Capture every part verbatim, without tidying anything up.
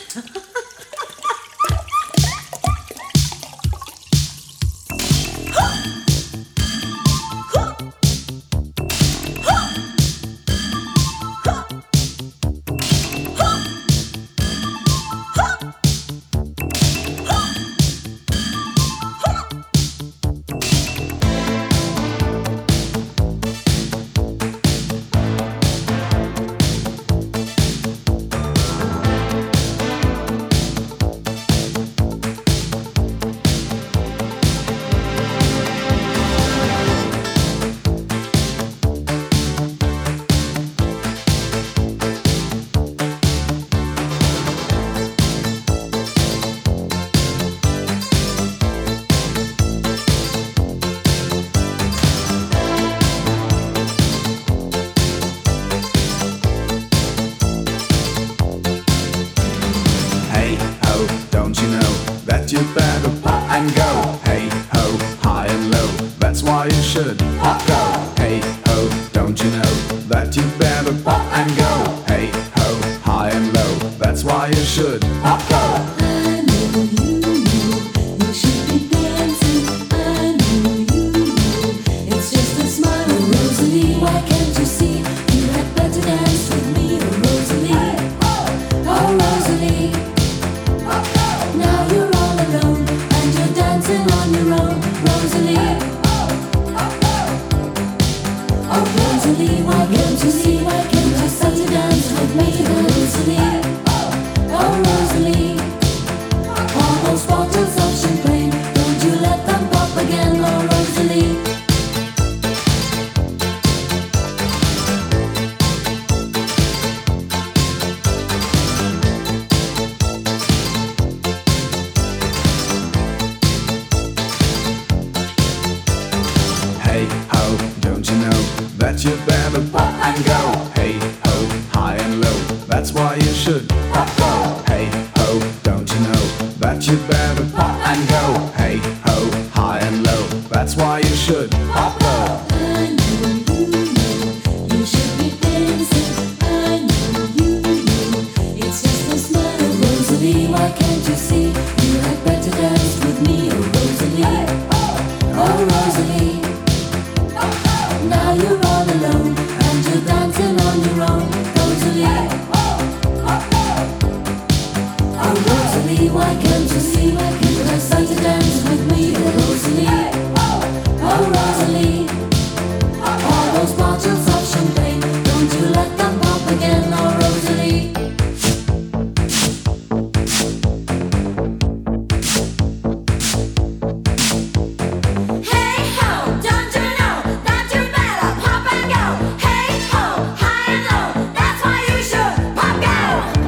You better pop and go. Hey ho, high and low, that's why you should pop go. Hey ho, don't you know that you better pop and go. Hey ho, high and low, that's why you should pop go. I know you know you should be dancing. I know you know it's just a smile. Oh Rosalie, why can't you see you had better dance with me? Oh Rosalie, oh Rosalie, now you're all alone and you're dancing on your own, Rosalie. Oh Rosalie, why can't you see? Why can't you see you dance with me, Rosalie? Oh Rosalie, all those bottles of champagne, don't you let them pop again, oh Rosalie. Hey ho, don't you know that you better pop and go? Hey ho, high and low, that's why you should pop go. Hey ho, don't you know that you better pop and go? Hey ho, high and low, that's why you should pop go. I know you know you should be dancing. I know you know it's just a smile, oh Rosalie. Why can't you see you had better dance with me, oh Rosalie? Oh Rosalie, now you're all alone and you're dancing on your own, Rosalie. Oh Rosalie, why can't you see you had better dance with me, oh Rosalie? Oh Rosalie, all those bottles of champagne, don't you let them pop again, oh Rosalie. Hey ho, don't you know that you better pop and go? Hey ho, high and low, that's why you should pop go.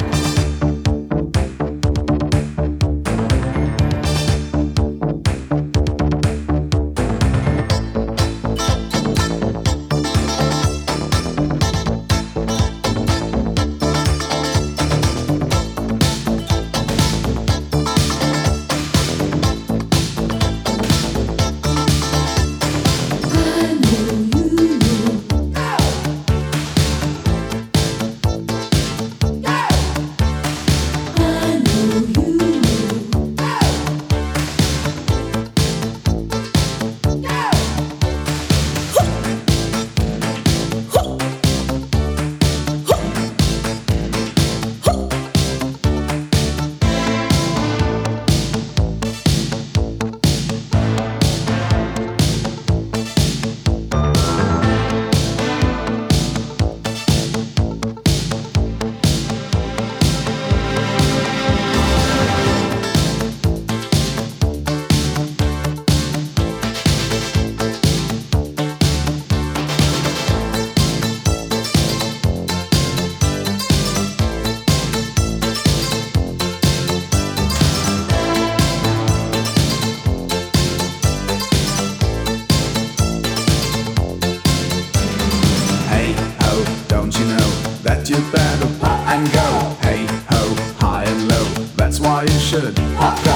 I know you know. I know you know. Hey ho, don't you know that you better pop and go? Hey ho, high and low, that's why you should pop go.